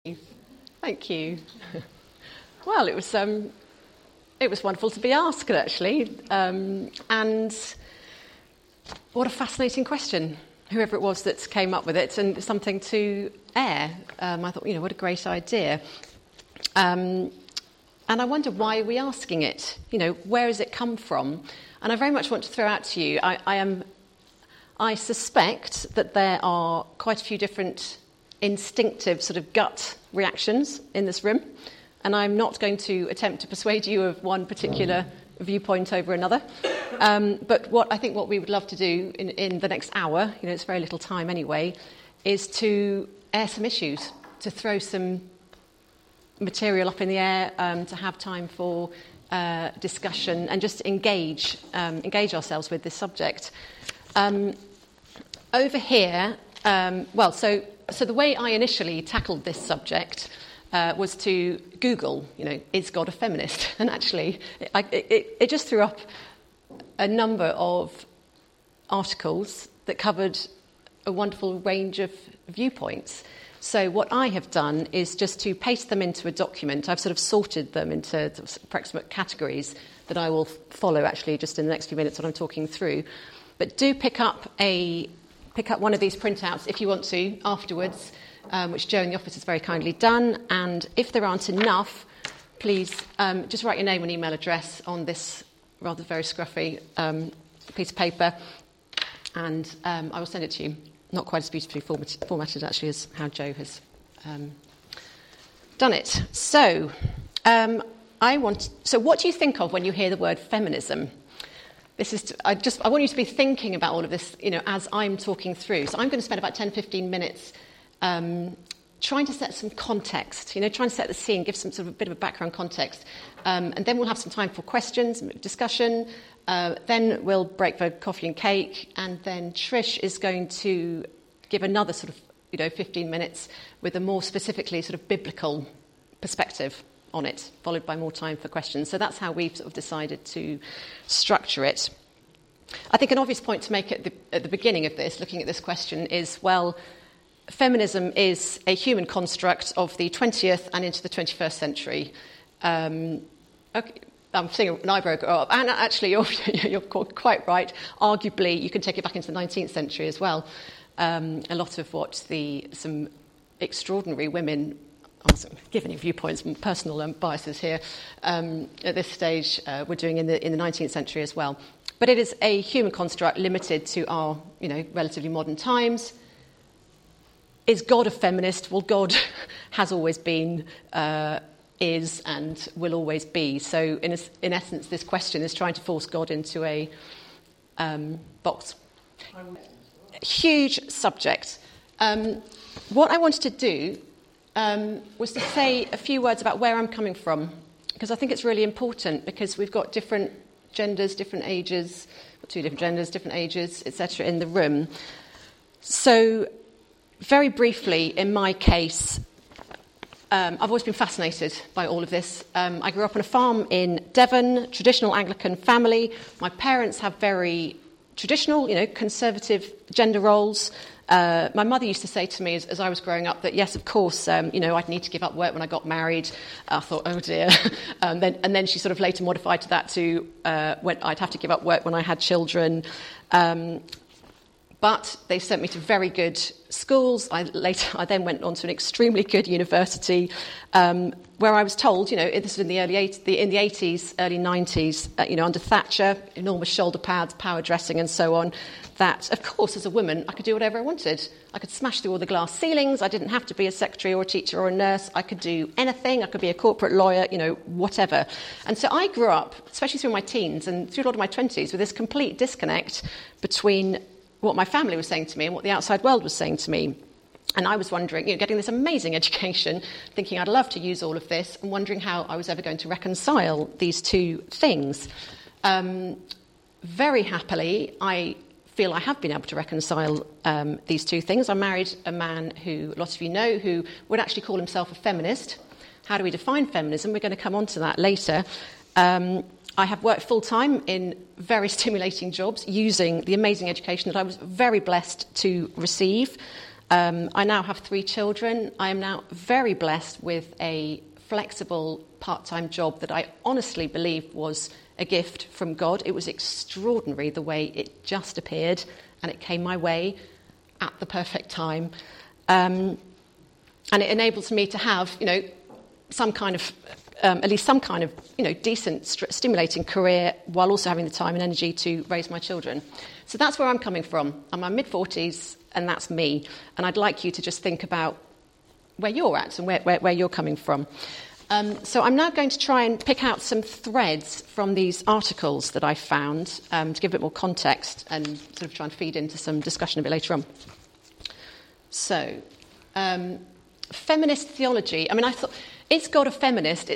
Thank you. Well, it was wonderful to be asked, actually, and what a fascinating question. Whoever it was that came up with it, and something to air. I thought, what a great idea. And I wonder, why are we asking it? Where has it come from? And I very much want to throw out to you, I suspect that there are quite a few different instinctive sort of gut reactions in this room, and I'm not going to attempt to persuade you of one particular viewpoint over another. But what we would love to do in the next hour, it's very little time anyway, is to air some issues, to throw some material up in the air, to have time for discussion and just engage ourselves with this subject. Over here, so the way I initially tackled this subject was to Google, is God a feminist? And actually, it just threw up a number of articles that covered a wonderful range of viewpoints. So what I have done is just to paste them into a document. I've sort of sorted them into approximate categories that I will follow actually just in the next few minutes when I'm talking through. But do pick up one of these printouts if you want to afterwards, which Jo in the office has very kindly done. And if there aren't enough, please just write your name and email address on this rather very scruffy piece of paper, and I will send it to you. Not quite as beautifully formatted, actually, as how Jo has done it. So, so what do you think of when you hear the word feminism? I want you to be thinking about all of this, as I'm talking through. So I'm going to spend about 10, 15 minutes trying to set some context, trying to set the scene, give some sort of a bit of a background context. And then we'll have some time for questions, discussion. Then we'll break for coffee and cake. And then Trish is going to give another sort of, 15 minutes with a more specifically sort of biblical perspective on it, followed by more time for questions. So that's how we've sort of decided to structure it. I think an obvious point to make at the beginning of this, looking at this question, is, feminism is a human construct of the 20th and into the 21st century. Okay, I'm seeing an eyebrow go up. And actually, you're quite right. Arguably, you can take it back into the 19th century as well. A lot of what some extraordinary women, given your viewpoints and personal biases here, at this stage, were doing in the 19th century as well. But it is a human construct limited to our, relatively modern times. Is God a feminist? Well, God has always been, is, and will always be. So, in essence, this question is trying to force God into a box. Huge subject. What I wanted to do was to say a few words about where I'm coming from, because I think it's really important, because we've got different genders, different ages, two different genders, different ages, etc. in the room. So, very briefly, in my case, I've always been fascinated by all of this. I grew up on a farm in Devon, traditional Anglican family. My parents have very traditional, conservative gender roles. My mother used to say to me as I was growing up that, yes, of course, I'd need to give up work when I got married. I thought, oh dear. And then she sort of later modified to that to when I'd have to give up work when I had children. But they sent me to very good schools. I then went on to an extremely good university, where I was told, this was in the early 80s, early 90s, under Thatcher, enormous shoulder pads, power dressing, and so on. That, of course, as a woman, I could do whatever I wanted. I could smash through all the glass ceilings. I didn't have to be a secretary or a teacher or a nurse. I could do anything. I could be a corporate lawyer, whatever. And so I grew up, especially through my teens and through a lot of my 20s, with this complete disconnect between what my family was saying to me and what the outside world was saying to me. And I was wondering, getting this amazing education, thinking I'd love to use all of this, and wondering how I was ever going to reconcile these two things. Very happily, I feel I have been able to reconcile these two things. I married a man who, a lot of you know, who would actually call himself a feminist. How do we define feminism? We're going to come on to that later. I have worked full-time in very stimulating jobs using the amazing education that I was very blessed to receive. I now have 3 children. I am now very blessed with a flexible part-time job that I honestly believe was a gift from God. It was extraordinary the way it just appeared, and it came my way at the perfect time. And it enables me to have, some kind of, at least some kind of, decent, stimulating career while also having the time and energy to raise my children. So that's where I'm coming from. I'm in my mid-40s, and that's me. And I'd like you to just think about where you're at and where you're coming from. So I'm now going to try and pick out some threads from these articles that I found to give a bit more context and sort of try and feed into some discussion a bit later on. So, feminist theology. I mean, I thought, is God a feminist?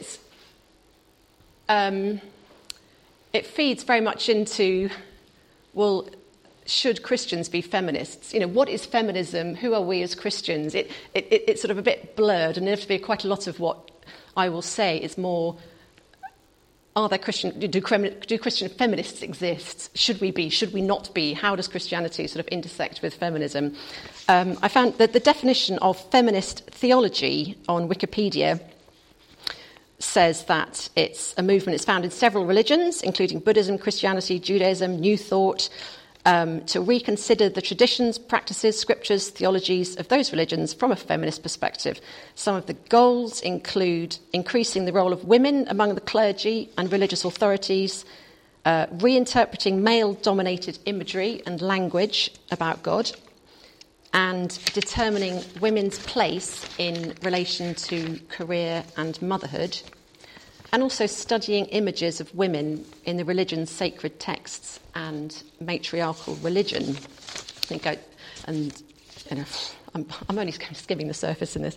It feeds very much into, well, should Christians be feminists? What is feminism? Who are we as Christians? It's sort of a bit blurred, and inevitably quite a lot of what I will say is more, are there do Christian feminists exist? Should we be? Should we not be? How does Christianity sort of intersect with feminism? I found that the definition of feminist theology on Wikipedia says that it's a movement that's found in several religions, including Buddhism, Christianity, Judaism, New Thought, to reconsider the traditions, practices, scriptures, theologies of those religions from a feminist perspective. Some of the goals include increasing the role of women among the clergy and religious authorities, reinterpreting male-dominated imagery and language about God, and determining women's place in relation to career and motherhood, and also studying images of women in the religion's sacred texts and matriarchal religion. I'm only skimming the surface in this.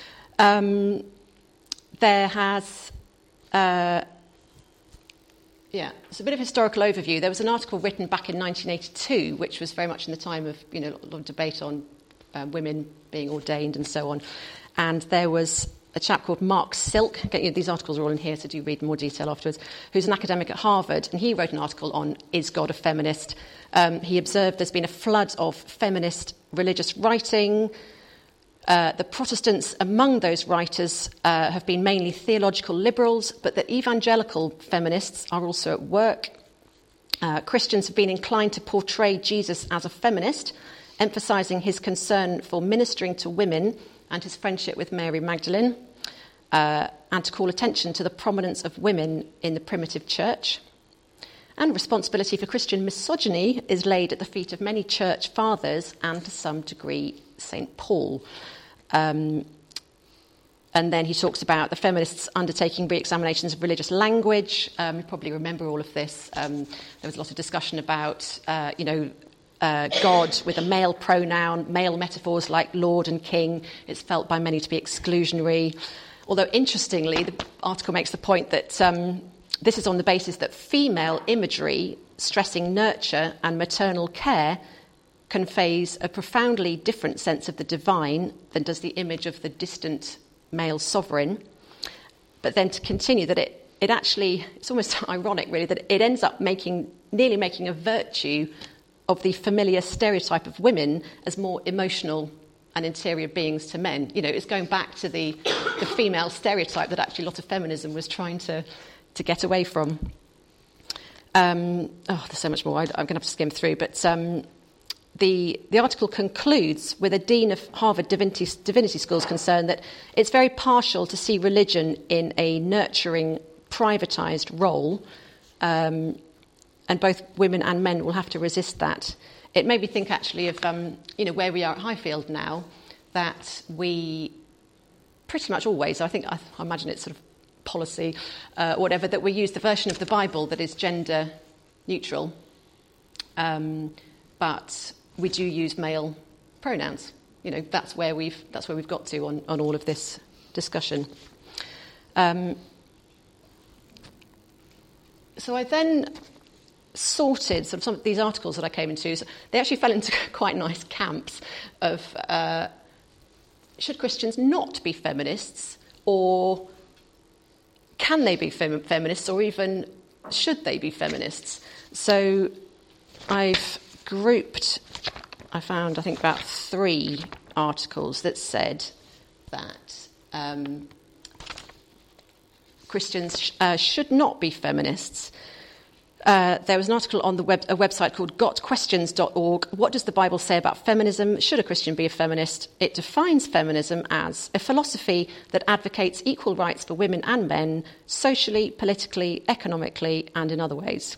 It's a bit of historical overview. There was an article written back in 1982, which was very much in the time of, a lot of debate on women being ordained and so on. And there was a chap called Mark Silk, these articles are all in here, so do read more detail afterwards, who's an academic at Harvard, and he wrote an article on, is God a feminist? He observed there's been a flood of feminist religious writing. The Protestants among those writers have been mainly theological liberals, but the evangelical feminists are also at work. Christians have been inclined to portray Jesus as a feminist, emphasising his concern for ministering to women and his friendship with Mary Magdalene, and to call attention to the prominence of women in the primitive church. And responsibility for Christian misogyny is laid at the feet of many church fathers and, to some degree, St. Paul. And then he talks about the feminists undertaking re-examinations of religious language. You probably remember all of this. There was a lot of discussion about, God with a male pronoun, male metaphors like Lord and King. It's felt by many to be exclusionary. Although, interestingly, the article makes the point that this is on the basis that female imagery, stressing nurture and maternal care, conveys a profoundly different sense of the divine than does the image of the distant male sovereign. But then to continue, that it actually, it's almost ironic really, that it ends up nearly making a virtue of the familiar stereotype of women as more emotional and interior beings to men. It's going back to the female stereotype that actually a lot of feminism was trying to get away from. There's so much more. I'm going to have to skim through, but the article concludes with a dean of Harvard Divinity School's concern that it's very partial to see religion in a nurturing, privatised role, and both women and men will have to resist that. It made me think actually of where we are at Highfield now, that we pretty much always, I imagine it's sort of policy, whatever, that we use the version of the Bible that is gender neutral, but we do use male pronouns. That's where we've got to on all of this discussion. So I then sorted some of these articles that I came into. So they actually fell into quite nice camps of should Christians not be feminists, or can they be feminists, or even should they be feminists? So I've grouped, I found, I think, about 3 articles that said that Christians should not be feminists. There was an article on a website called gotquestions.org. What does the Bible say about feminism? Should a Christian be a feminist? It defines feminism as a philosophy that advocates equal rights for women and men, socially, politically, economically, and in other ways.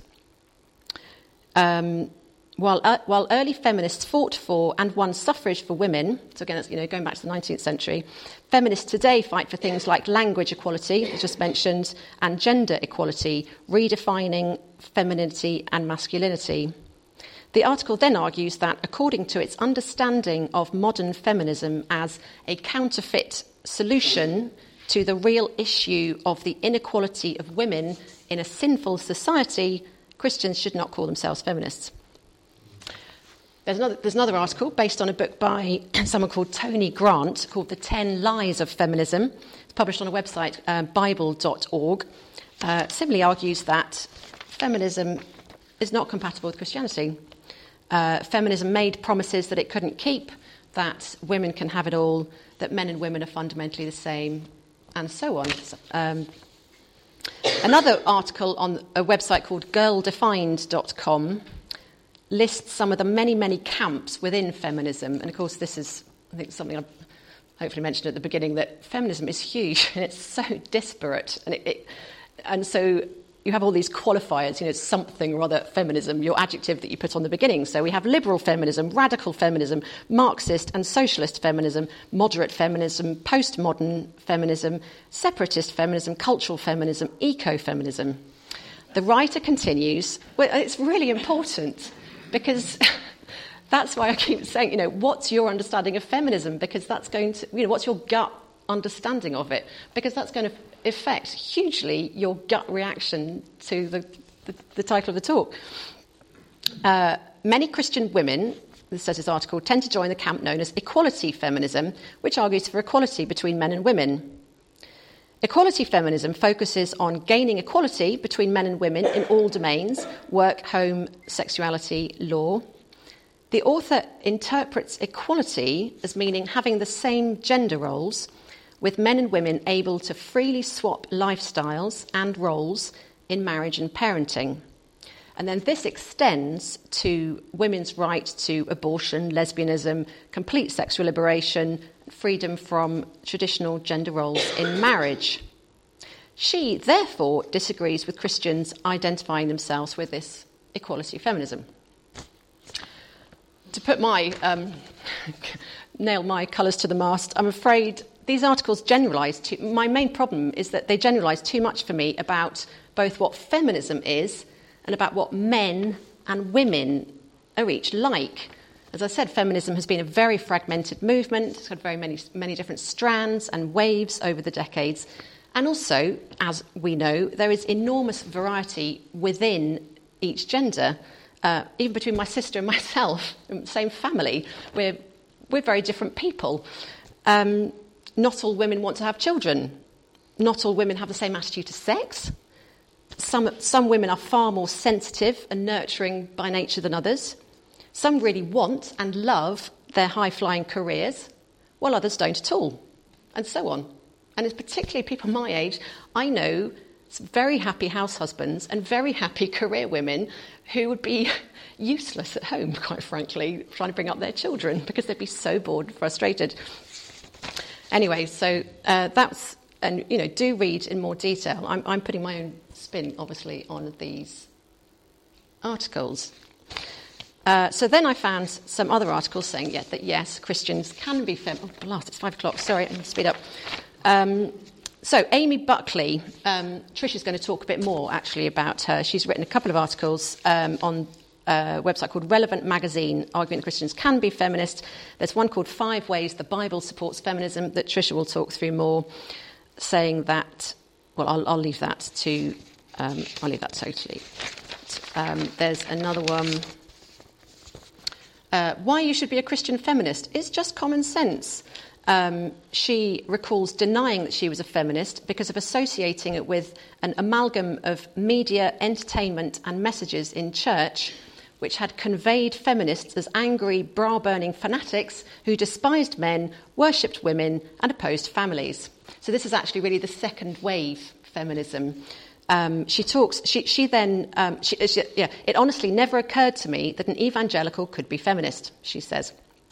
While early feminists fought for and won suffrage for women, so again, that's, going back to the 19th century, feminists today fight for things like language equality, as just mentioned, and gender equality, redefining femininity and masculinity. The article then argues that, according to its understanding of modern feminism as a counterfeit solution to the real issue of the inequality of women in a sinful society, Christians should not call themselves feminists. There's another article based on a book by someone called Tony Grant called The 10 Lies of Feminism. It's published on a website, bible.org. Similarly argues that feminism is not compatible with Christianity. Feminism made promises that it couldn't keep, that women can have it all, that men and women are fundamentally the same, and so on. Another article on a website called girldefined.com lists some of the many, many camps within feminism. And, of course, this is, I think, something I hopefully mentioned at the beginning, that feminism is huge and it's so disparate. And so you have all these qualifiers, something or other feminism, your adjective that you put on the beginning. So we have liberal feminism, radical feminism, Marxist and socialist feminism, moderate feminism, postmodern feminism, separatist feminism, cultural feminism, eco-feminism. The writer continues, well, it's really important, because that's why I keep saying, what's your understanding of feminism? Because that's going to, what's your gut understanding of it? Because that's going to affect hugely your gut reaction to the title of the talk. Many Christian women, this says this article, tend to join the camp known as equality feminism, which argues for equality between men and women. Equality feminism focuses on gaining equality between men and women in all domains: work, home, sexuality, law. The author interprets equality as meaning having the same gender roles, with men and women able to freely swap lifestyles and roles in marriage and parenting. And then this extends to women's right to abortion, lesbianism, complete sexual liberation, freedom from traditional gender roles in marriage. She, therefore, disagrees with Christians identifying themselves with this equality feminism. To put nail my colours to the mast, I'm afraid these articles generalise. My main problem is that they generalise too much for me about both what feminism is and about what men and women are each like. As I said, feminism has been a very fragmented movement. It's had very many different strands and waves over the decades. And also, as we know, there is enormous variety within each gender, even between my sister and myself, same family. We're very different people. Not all women want to have children. Not all women have the same attitude to sex. Some women are far more sensitive and nurturing by nature than others. Some really want and love their high-flying careers, while others don't at all, and so on. And it's particularly people my age, I know some very happy house husbands and very happy career women who would be useless at home, quite frankly, trying to bring up their children because they'd be so bored and frustrated. Anyway, so that's, and do read in more detail. I'm putting my own spin, obviously, on these articles. So then I found some other articles saying that yes, Christians can be Oh, blast, it's 5 o'clock. Sorry, I'm going to speed up. So Amy Buckley, Trish is going to talk a bit more, actually, about her. She's written a couple of articles on a website called Relevant Magazine, arguing that Christians can be feminist. There's one called 5 Ways the Bible Supports Feminism that Tricia will talk through more, saying that, well, I'll leave that to, I'll leave that totally. There's another one. Why you should be a Christian feminist is just common sense. She recalls denying that she was a feminist because of associating it with an amalgam of media, entertainment and messages in church, which had conveyed feminists as angry, bra-burning fanatics who despised men, worshipped women, and opposed families. So this is actually really the second wave feminism. It honestly never occurred to me that an evangelical could be feminist, she says.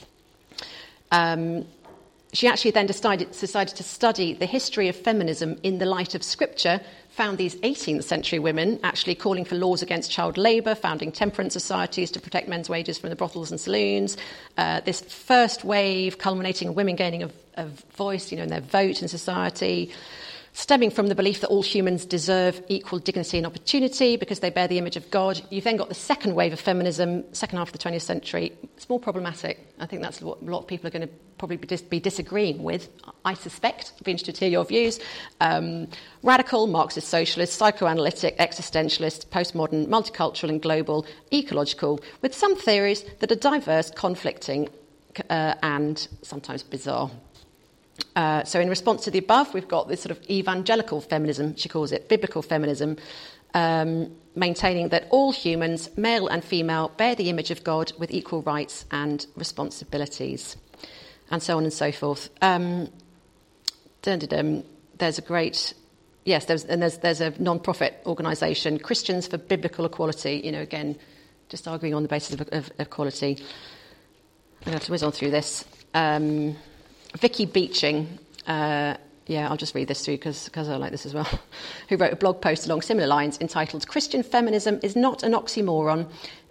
She actually then decided to study the history of feminism in the light of Scripture, found these 18th century women actually calling for laws against child labour, founding temperance societies to protect men's wages from the brothels and saloons. This first wave culminating in women gaining a voice, in their vote in society, stemming from the belief that all humans deserve equal dignity and opportunity because they bear the image of God. You've then got the second wave of feminism, second half of the 20th century. It's more problematic. I think that's what a lot of people are going to probably be disagreeing with, I suspect. I'd be interested to hear your views. Radical, Marxist, socialist, psychoanalytic, existentialist, postmodern, multicultural and global, ecological, with some theories that are diverse, conflicting, and sometimes bizarre. So in response to the above, we've got this sort of evangelical feminism, she calls it, biblical feminism, maintaining that all humans, male and female, bear the image of God with equal rights and responsibilities, and so on and so forth. There's a great... Yes, there's a non-profit organisation, Christians for Biblical Equality, again, just arguing on the basis of equality. I'm going to have to whiz on through this. Vicky Beeching, I'll just read this through because I like this as well, who wrote a blog post along similar lines entitled Christian Feminism is Not an Oxymoron.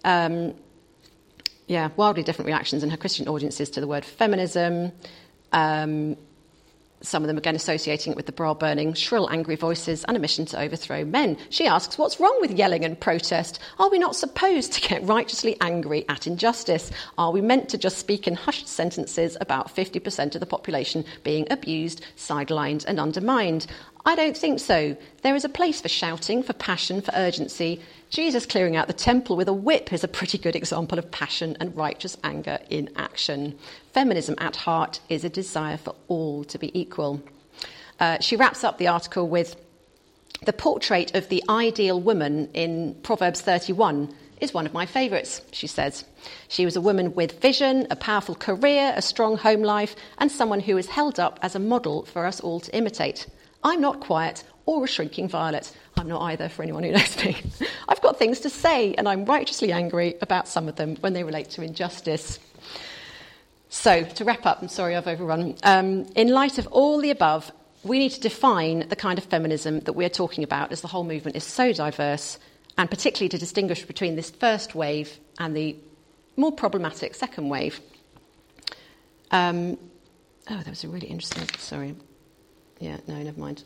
Wildly different reactions in her Christian audiences to the word feminism. Some of them again associating it with the bra-burning, shrill, angry voices and a mission to overthrow men. She asks, what's wrong with yelling and protest? Are we not supposed to get righteously angry at injustice? Are we meant to just speak in hushed sentences about 50% of the population being abused, sidelined and undermined? I don't think so. There is a place for shouting, for passion, for urgency. Jesus clearing out the temple with a whip is a pretty good example of passion and righteous anger in action. Feminism at heart is a desire for all to be equal. She wraps up the article with the portrait of the ideal woman in Proverbs 31 is one of my favourites, she says. She was a woman with vision, a powerful career, a strong home life, and someone who is held up as a model for us all to imitate. I'm not quiet or a shrinking violet. I'm not either, for anyone who knows me. I've got things to say, and I'm righteously angry about some of them when they relate to injustice. So, to wrap up, I'm sorry I've overrun. In light of all the above, we need to define the kind of feminism that we're talking about, as the whole movement is so diverse, and particularly to distinguish between this first wave and the more problematic second wave. That was a really interesting... Sorry. Yeah, no, never mind.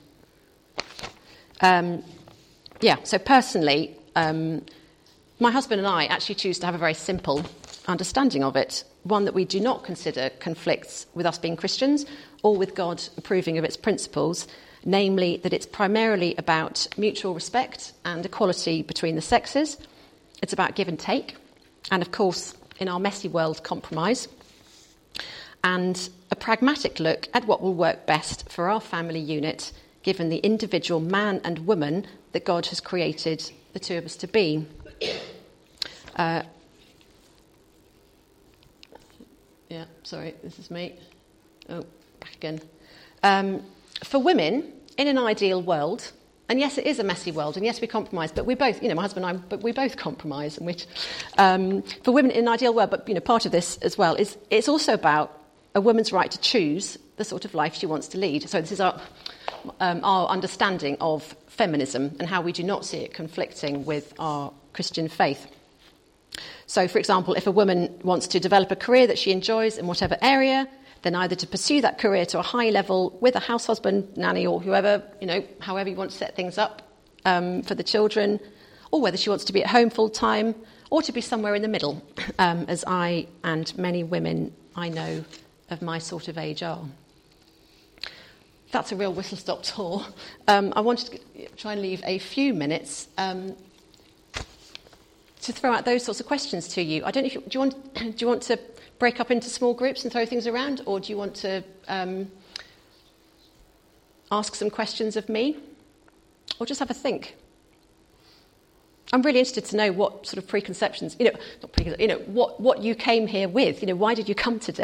So personally, my husband and I actually choose to have a very simple understanding of it, one that we do not consider conflicts with us being Christians or with God approving of its principles, namely that it's primarily about mutual respect and equality between the sexes. It's about give and take, and of course, in our messy world, compromise, and a pragmatic look at what will work best for our family unit, given the individual man and woman that God has created the two of us to be. This is me. Oh, back again. For women, in an ideal world, and yes, it is a messy world, and yes, we compromise, but we both, my husband and I, but we both compromise. And for women in an ideal world, but part of this as well is it's also about a woman's right to choose the sort of life she wants to lead. So this is our understanding of feminism and how we do not see it conflicting with our Christian faith. So, for example, if a woman wants to develop a career that she enjoys in whatever area, then either to pursue that career to a high level with a house husband, nanny, or whoever, however you want to set things up for the children, or whether she wants to be at home full time, or to be somewhere in the middle, as I and many women I know of my sort of age are. That's a real whistle-stop tour. I wanted to try and leave a few minutes to throw out those sorts of questions to you. I don't know if do you want to break up into small groups and throw things around, or do you want to ask some questions of me, or just have a think? I'm really interested to know what sort of preconceptions, not preconceptions, what you came here with. Why did you come today?